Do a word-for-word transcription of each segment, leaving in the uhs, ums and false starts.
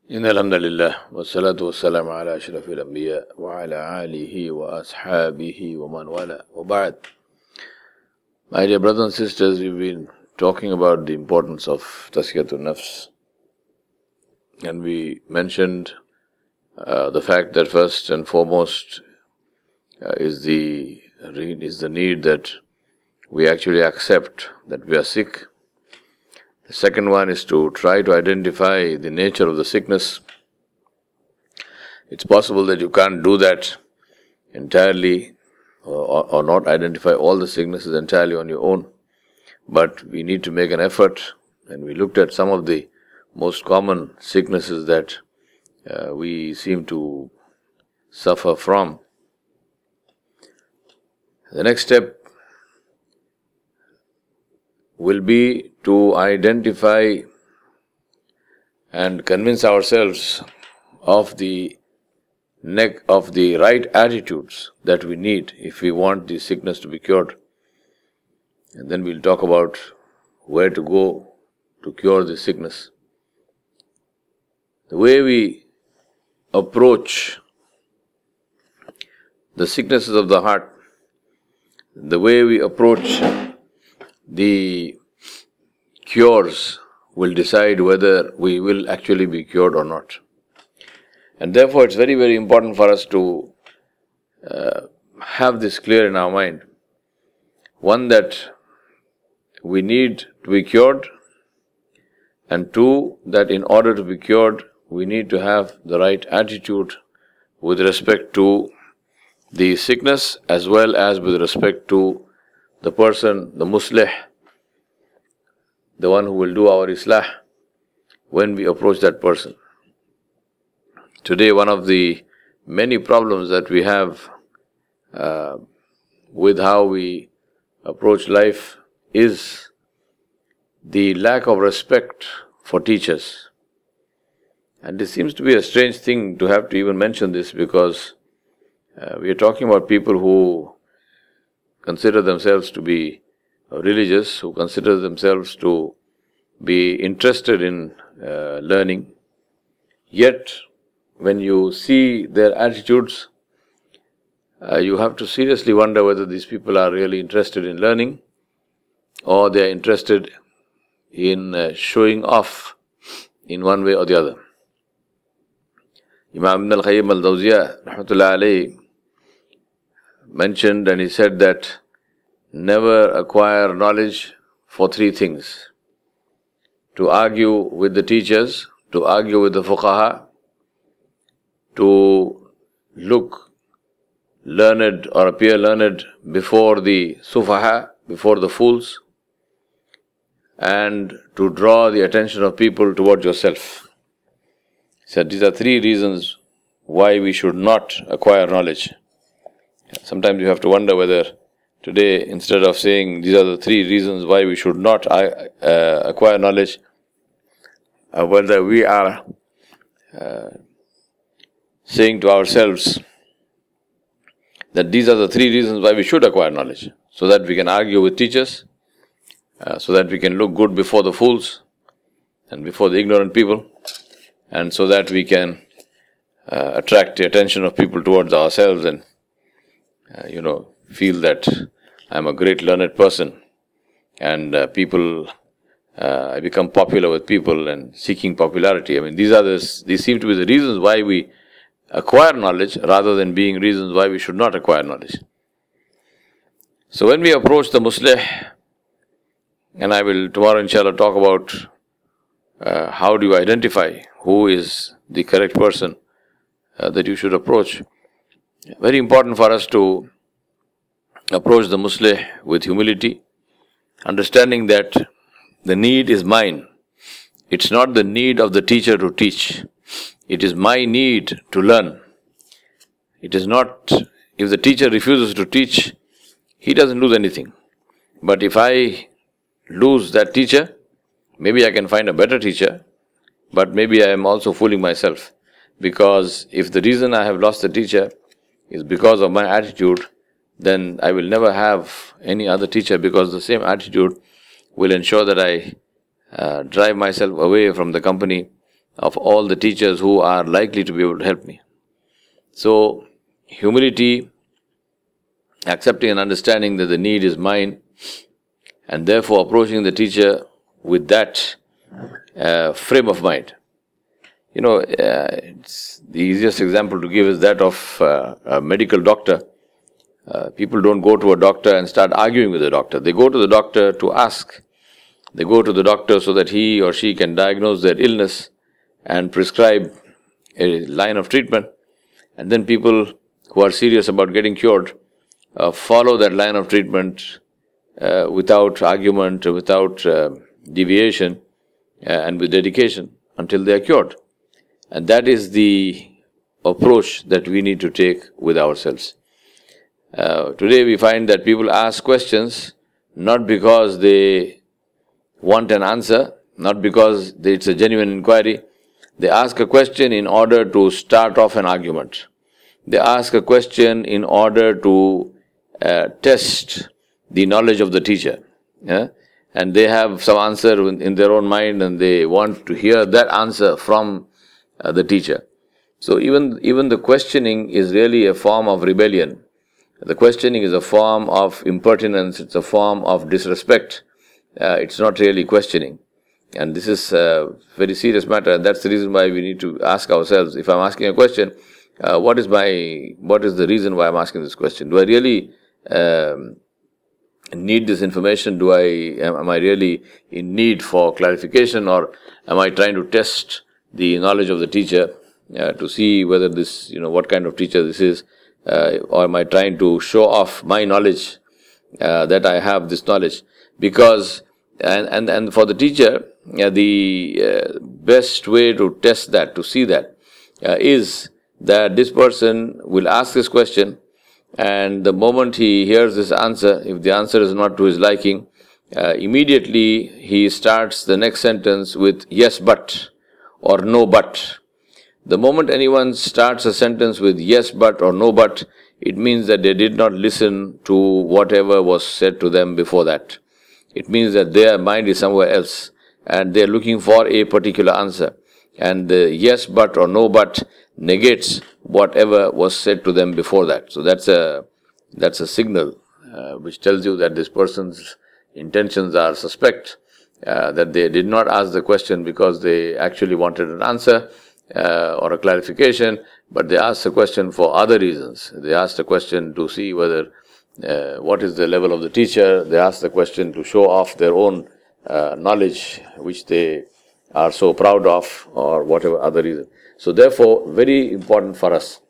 إن الحمد لله والصلاة والسلام على أشرف الأنبياء وعلى آله وأصحابه ومن والاه وبعد. My dear brothers and sisters, we've been talking about the importance of Tazkiyatun Nafs, and we mentioned uh, the fact that first and foremost uh, is the is the need that we actually accept that we are sick. The second one is to try to identify the nature of the sickness. It's possible that you can't do that entirely or, or not identify all the sicknesses entirely on your own, but we need to make an effort, and we looked at some of the most common sicknesses that uh, we seem to suffer from. The next step will be to identify and convince ourselves of the neck of the right attitudes that we need if we want the sickness to be cured. And then we'll talk about where to go to cure the sickness. The way we approach the sicknesses of the heart, the way we approach the cures will decide whether we will actually be cured or not. And therefore it's very, very important for us to uh, have this clear in our mind. One, that we need to be cured, and two, that in order to be cured, we need to have the right attitude with respect to the sickness as well as with respect to the person, the muslih, the one who will do our islah, when we approach that person. Today, one of the many problems that we have uh, with how we approach life is the lack of respect for teachers. And it seems to be a strange thing to have to even mention this, because uh, we are talking about people who consider themselves to be religious, who consider themselves to be interested in uh, learning. Yet, when you see their attitudes, uh, you have to seriously wonder whether these people are really interested in learning, or they are interested in uh, showing off in one way or the other. Imam Ibn al-Qayyim al-Jawziyya rahmatullahi alayhi mentioned, and he said that never acquire knowledge for three things: to argue with the teachers, to argue with the fuqaha, to look learned or appear learned before the sufaha, before the fools, and to draw the attention of people towards yourself. He said these are three reasons why we should not acquire knowledge. Sometimes you have to wonder whether today, instead of saying these are the three reasons why we should not uh, acquire knowledge, uh, whether we are uh, saying to ourselves that these are the three reasons why we should acquire knowledge, so that we can argue with teachers, uh, so that we can look good before the fools and before the ignorant people, and so that we can uh, attract the attention of people towards ourselves and uh, you know, feel that I'm a great learned person, and uh, people, uh, I become popular with people and seeking popularity. I mean, these are the, these seem to be the reasons why we acquire knowledge, rather than being reasons why we should not acquire knowledge. So when we approach the muslih, and I will tomorrow inshallah talk about uh, how do you identify who is the correct person uh, that you should approach. Very important for us to approach the muslih with humility, understanding that the need is mine. It's not the need of the teacher to teach. It is my need to learn. It is not, if the teacher refuses to teach, he doesn't lose anything. But if I lose that teacher, maybe I can find a better teacher, but maybe I am also fooling myself. Because if the reason I have lost the teacher is because of my attitude, then I will never have any other teacher, because the same attitude will ensure that I uh, drive myself away from the company of all the teachers who are likely to be able to help me. So, humility, accepting and understanding that the need is mine, and therefore approaching the teacher with that uh, frame of mind. You know, uh, it's the easiest example to give is that of uh, a medical doctor. Uh, people don't go to a doctor and start arguing with the doctor. They go to the doctor to ask. They go to the doctor so that he or she can diagnose their illness and prescribe a line of treatment. And then people who are serious about getting cured uh, follow that line of treatment uh, without argument, without uh, deviation, uh, and with dedication until they are cured. And that is the approach that we need to take with ourselves. Uh, today we find that people ask questions not because they want an answer, not because it's a genuine inquiry. They ask a question in order to start off an argument. They ask a question in order to uh, test the knowledge of the teacher. Yeah? And they have some answer in, in their own mind, and they want to hear that answer from uh, the teacher. So even, even the questioning is really a form of rebellion. The questioning is a form of impertinence, it's a form of disrespect. Uh, it's not really questioning. And this is a very serious matter, and that's the reason why we need to ask ourselves, if I'm asking a question, uh, what is my, what is the reason why I'm asking this question? Do I really um, need this information? Do I, am, am I really in need for clarification, or am I trying to test the knowledge of the teacher uh, to see whether this, you know, what kind of teacher this is? Uh, or am I trying to show off my knowledge, uh, that I have this knowledge? Because, and, and, and for the teacher, uh, the uh, best way to test that, to see that, uh, is that this person will ask this question, and the moment he hears this answer, if the answer is not to his liking, uh, immediately he starts the next sentence with yes but, or no but. The moment anyone starts a sentence with yes but or no but, it means that they did not listen to whatever was said to them before that. It means that their mind is somewhere else and they are looking for a particular answer. And the yes but or no but negates whatever was said to them before that. So that's a, that's a signal uh, which tells you that this person's intentions are suspect, uh, that they did not ask the question because they actually wanted an answer, Uh, or a clarification, but they asked a question for other reasons. They asked a question to see whether, uh, what is the level of the teacher. They asked the question to show off their own uh, knowledge, which they are so proud of, or whatever other reason. So therefore, very important for us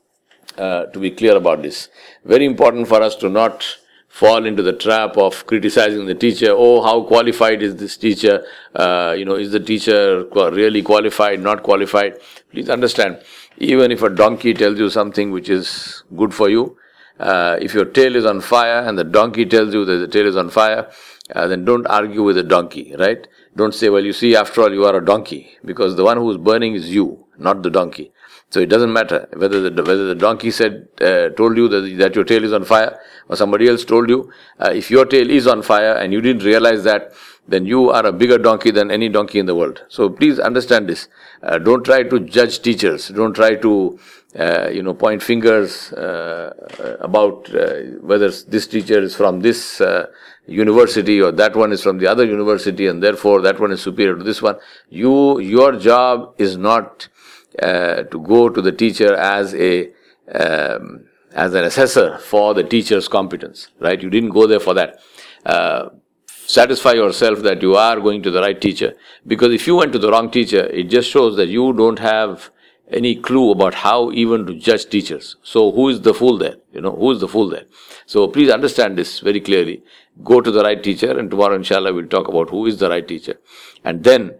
uh, to be clear about this. Very important for us to not fall into the trap of criticizing the teacher. Oh, how qualified is this teacher? Uh, you know, is the teacher really qualified, not qualified? Please understand, even if a donkey tells you something which is good for you, uh, if your tail is on fire and the donkey tells you that the tail is on fire, uh, then don't argue with the donkey, right? Don't say, well, you see, after all, you are a donkey, because the one who is burning is you, not the donkey. So it doesn't matter whether the whether the donkey said uh, told you that that your tail is on fire, or somebody else told you. Uh, if your tail is on fire and you didn't realize that, then you are a bigger donkey than any donkey in the world. So please understand this. Uh, don't try to judge teachers. Don't try to uh, you know point fingers uh, about uh, whether this teacher is from this uh, university or that one is from the other university, and therefore that one is superior to this one. You your job is not Uh, to go to the teacher as a um, as an assessor for the teacher's competence, right? You didn't go there for that. Uh, satisfy yourself that you are going to the right teacher, because if you went to the wrong teacher, it just shows that you don't have any clue about how even to judge teachers. So who is the fool there? You know, who is the fool there? So please understand this very clearly. Go to the right teacher, and tomorrow, inshallah, we'll talk about who is the right teacher. And then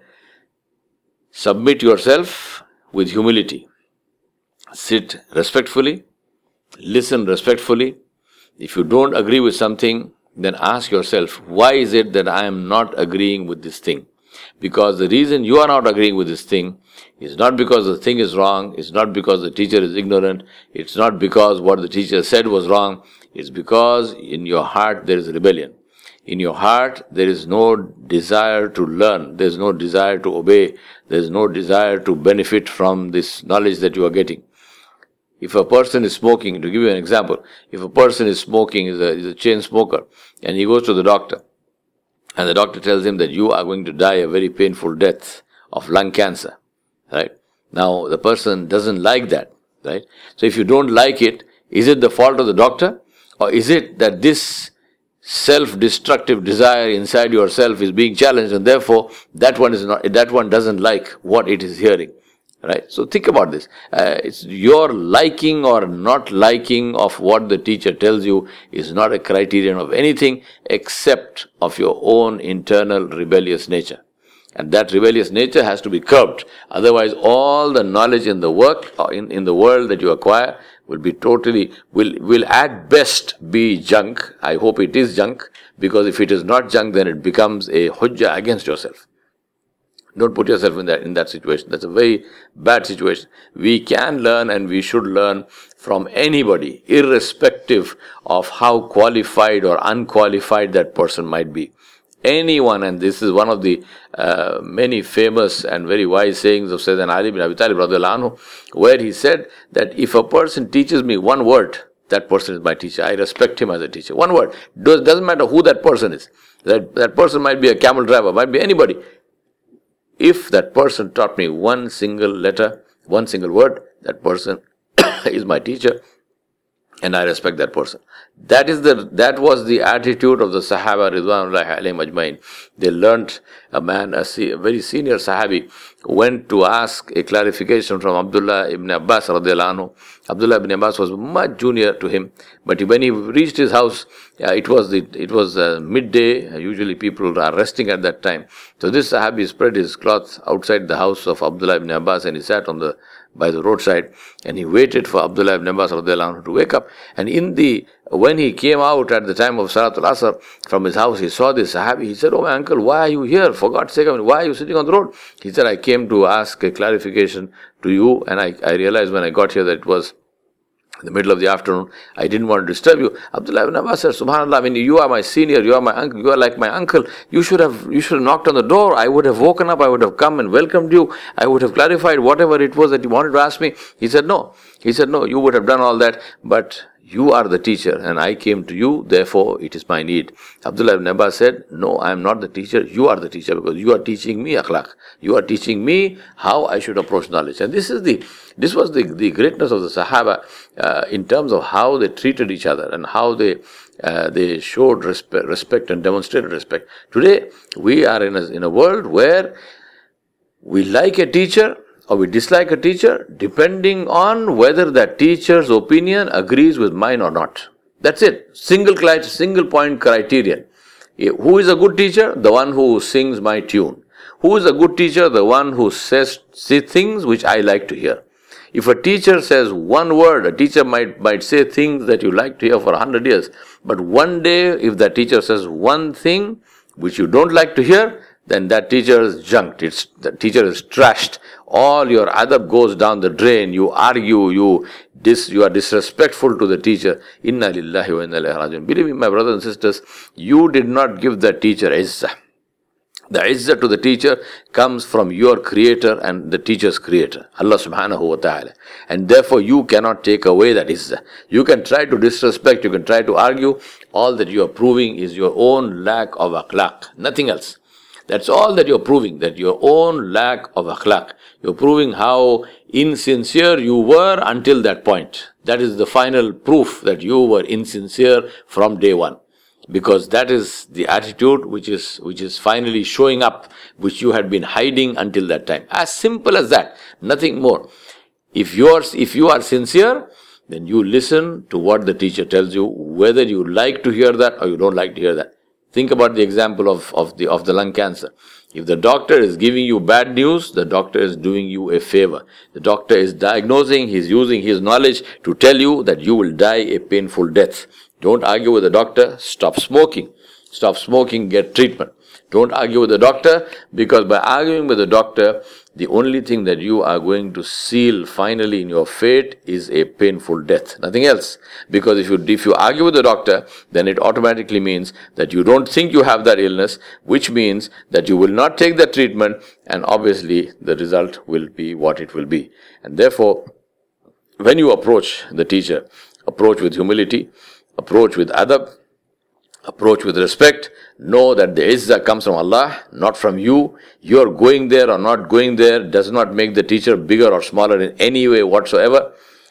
submit yourself with humility. Sit respectfully, listen respectfully. If you don't agree with something, then ask yourself, why is it that I am not agreeing with this thing? Because the reason you are not agreeing with this thing is not because the thing is wrong, it's not because the teacher is ignorant, it's not because what the teacher said was wrong, it's because in your heart there is rebellion. In your heart, there is no desire to learn. There is no desire to obey. There is no desire to benefit from this knowledge that you are getting. If a person is smoking, to give you an example, if a person is smoking, is a, is a chain smoker, and he goes to the doctor, and the doctor tells him that you are going to die a very painful death of lung cancer, right? Now, the person doesn't like that, right? So if you don't like it, is it the fault of the doctor? Or is it that this self-destructive desire inside yourself is being challenged, and therefore that one is not, that one doesn't like what it is hearing, right? So think about this. Uh, it's your liking or not liking of what the teacher tells you is not a criterion of anything except of your own internal rebellious nature. And that rebellious nature has to be curbed. Otherwise, all the knowledge in the work or in, in the world that you acquire will be totally, will, will at best be junk. I hope it is junk, because if it is not junk, then it becomes a hujjah against yourself. Don't put yourself in that, in that situation. That's a very bad situation. We can learn and we should learn from anybody, irrespective of how qualified or unqualified that person might be. Anyone, and this is one of the uh, many famous and very wise sayings of Sayyidina Ali bin Abi Talib radiallahu anhu, where he said that if a person teaches me one word, that person is my teacher. I respect him as a teacher. One word. Does, doesn't matter who that person is. That, that person might be a camel driver, might be anybody. If that person taught me one single letter, one single word, that person is my teacher, and I respect that person. That is the that was the attitude of the Sahaba Ridwanullahi alayhim ajmain. They learnt, a man, a, a very senior Sahabi, went to ask a clarification from Abdullah ibn Abbas radiallahu anhu. Abdullah ibn Abbas was much junior to him, but when he reached his house, uh, it was the it was uh, midday. Usually people are resting at that time. So this Sahabi spread his cloth outside the house of Abdullah ibn Abbas, and he sat on the by the roadside, and he waited for Abdullah ibn Abbas radiallahu anhu to wake up. And in the when he came out at the time of Salatul Asr from his house, he saw this Sahabi. He said, "Oh my uncle, why are you here? For God's sake, I mean, why are you sitting on the road?" He said, "I came to ask a clarification to you, and I, I realized when I got here that it was in the middle of the afternoon. I didn't want to disturb you." Abdullah ibn Abbas said, "Subhanallah, I mean, you are my senior, you are my uncle, you are like my uncle. You should have you should have knocked on the door. I would have woken up, I would have come and welcomed you. I would have clarified whatever it was that you wanted to ask me." He said, "No." He said, "No, you would have done all that, but you are the teacher and I came to you, therefore it is my need." Abdullah ibn Abbas said, "No, I am not the teacher, you are the teacher, because you are teaching me akhlaq. You are teaching me how I should approach knowledge." And this is the this was the, the greatness of the Sahaba uh, in terms of how they treated each other and how they uh, they showed respect, respect and demonstrated respect. Today, we are in a, in a world where we like a teacher or we dislike a teacher depending on whether that teacher's opinion agrees with mine or not. That's it. Single single point criterion. Who is a good teacher? The one who sings my tune. Who is a good teacher? The one who says say things which I like to hear. If a teacher says one word, a teacher might, might say things that you like to hear for a hundred years. But one day, if that teacher says one thing which you don't like to hear, then that teacher is junked. It's, the teacher is trashed. All your adab goes down the drain. You argue, you dis, you are disrespectful to the teacher. Inna lillahi wa inna ilayhi rajiun. Believe me, my brothers and sisters, you did not give that teacher izzah. The izzah to the teacher comes from your creator and the teacher's creator, Allah subhanahu wa ta'ala. And therefore you cannot take away that izzah. You can try to disrespect, you can try to argue. All that you are proving is your own lack of akhlaq, nothing else. That's all that you're proving, that your own lack of akhlaq. You're proving how insincere you were until that point. That is the final proof that you were insincere from day one. Because that is the attitude which is which is finally showing up, which you had been hiding until that time. As simple as that, nothing more. If you are, if you are sincere, then you listen to what the teacher tells you, whether you like to hear that or you don't like to hear that. Think about the example of, of the of the lung cancer. If the doctor is giving you bad news, the doctor is doing you a favor. The doctor is diagnosing, he's using his knowledge to tell you that you will die a painful death. Don't argue with the doctor, stop smoking. Stop smoking, get treatment. Don't argue with the doctor, because by arguing with the doctor, the only thing that you are going to seal finally in your fate is a painful death. Nothing else. Because if you if you argue with the doctor, then it automatically means that you don't think you have that illness, which means that you will not take the treatment, and obviously the result will be what it will be. And therefore, when you approach the teacher, approach with humility, approach with adab, approach with respect. Know that the izzah comes from Allah, not from you. Your going there or not going there does not make the teacher bigger or smaller in any way whatsoever.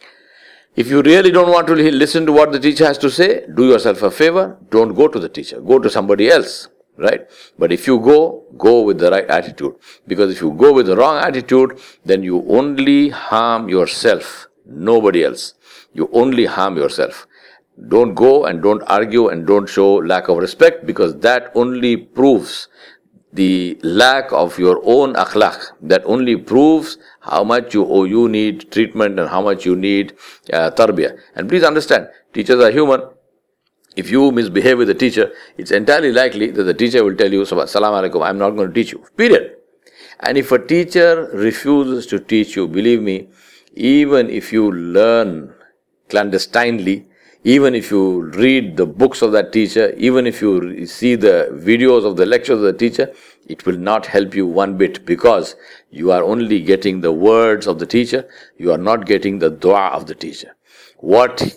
If you really don't want to listen to what the teacher has to say, do yourself a favor. Don't go to the teacher. Go to somebody else. Right? But if you go, go with the right attitude. Because if you go with the wrong attitude, then you only harm yourself. Nobody else. You only harm yourself. Don't go and don't argue and don't show lack of respect, because that only proves the lack of your own akhlaq. That only proves how much you oh, you need treatment and how much you need uh, tarbiyah. And please understand, teachers are human. If you misbehave with the teacher, it's entirely likely that the teacher will tell you, Salaam alaikum, I'm not going to teach you. Period. And if a teacher refuses to teach you, believe me, even if you learn clandestinely, even if you read the books of that teacher, even if you see the videos of the lectures of the teacher, it will not help you one bit, because you are only getting the words of the teacher, you are not getting the dua of the teacher. What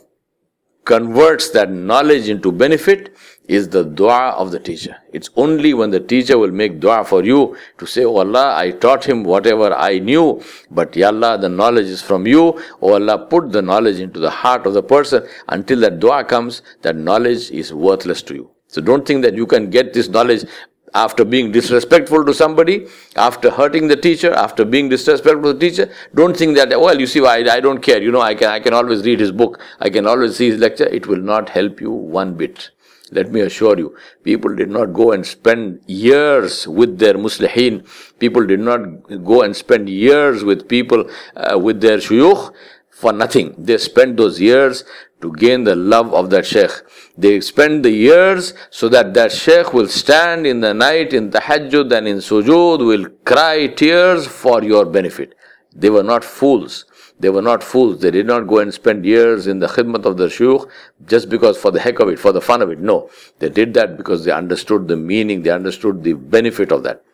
converts that knowledge into benefit is the dua of the teacher. It's only when the teacher will make dua for you to say, oh Allah, I taught him whatever I knew, but Ya Allah, the knowledge is from you. Oh Allah, put the knowledge into the heart of the person. Until that dua comes, that knowledge is worthless to you. So don't think that you can get this knowledge after being disrespectful to somebody, after hurting the teacher, after being disrespectful to the teacher. Don't think that, well, you see, I, I don't care. You know, I can, I can always read his book. I can always see his lecture. It will not help you one bit. Let me assure you, people did not go and spend years with their muslihin. People did not go and spend years with people, uh, with their shuyukh for nothing. They spent those years to gain the love of that sheikh. They spend the years so that that sheikh will stand in the night in tahajjud and in sujood, will cry tears for your benefit. They were not fools. They were not fools. They did not go and spend years in the khidmat of the shuyukh just because for the heck of it, for the fun of it. No. They did that because they understood the meaning, they understood the benefit of that.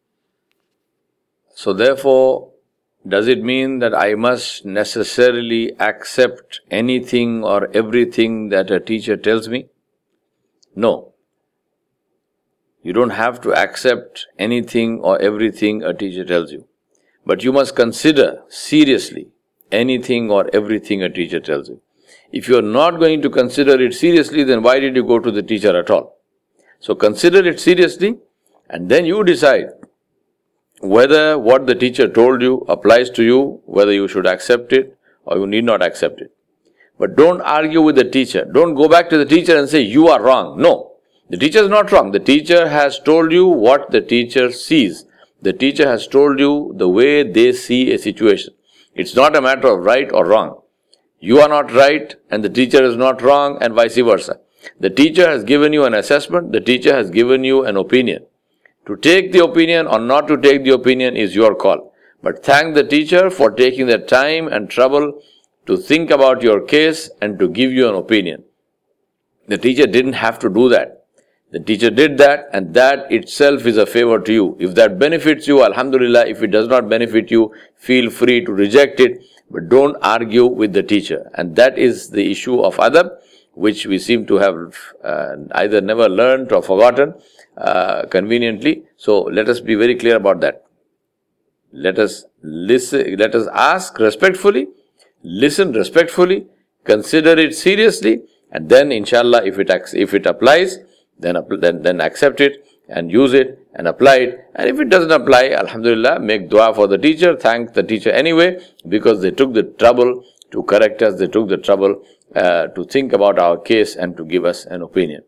So therefore, does it mean that I must necessarily accept anything or everything that a teacher tells me? No. You don't have to accept anything or everything a teacher tells you. But you must consider seriously anything or everything a teacher tells you. If you are not going to consider it seriously, then why did you go to the teacher at all? So consider it seriously, and then you decide whether what the teacher told you applies to you, whether you should accept it or you need not accept it. But don't argue with the teacher. Don't go back to the teacher and say, you are wrong. No, the teacher is not wrong. The teacher has told you what the teacher sees. The teacher has told you the way they see a situation. It's not a matter of right or wrong. You are not right and the teacher is not wrong, and vice versa. The teacher has given you an assessment. The teacher has given you an opinion. To take the opinion or not to take the opinion is your call. But thank the teacher for taking the time and trouble to think about your case and to give you an opinion. The teacher didn't have to do that. The teacher did that, and that itself is a favor to you. If that benefits you, alhamdulillah. If it does not benefit you, feel free to reject it. But don't argue with the teacher. And that is the issue of adab, which we seem to have uh, either never learned or forgotten uh, conveniently. So let us be very clear about that. Let us listen, let us ask respectfully, listen respectfully, consider it seriously, and then inshallah, if it if it applies, then then then accept it and use it and apply it. And if it doesn't apply, alhamdulillah, make dua for the teacher, thank the teacher anyway, because they took the trouble to correct us, they took the trouble uh, to think about our case and to give us an opinion.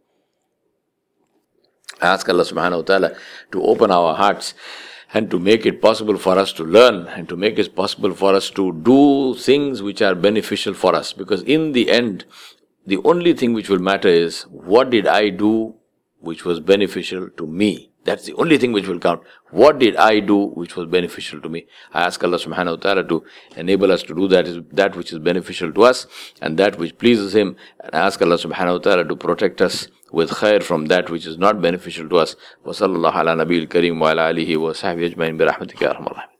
I ask Allah subhanahu wa ta'ala to open our hearts and to make it possible for us to learn and to make it possible for us to do things which are beneficial for us. Because in the end, the only thing which will matter is, what did I do which was beneficial to me? That's the only thing which will count. What did I do which was beneficial to me? I ask Allah subhanahu wa ta'ala to enable us to do that, is that which is beneficial to us and that which pleases Him. And I ask Allah subhanahu wa ta'ala to protect us with khair from that which is not beneficial to us. Wa sallallahu ala nabiyil kareem wa ala alihi wa sahbihi ajma'in bi rahmatika ya arhamar rahimin.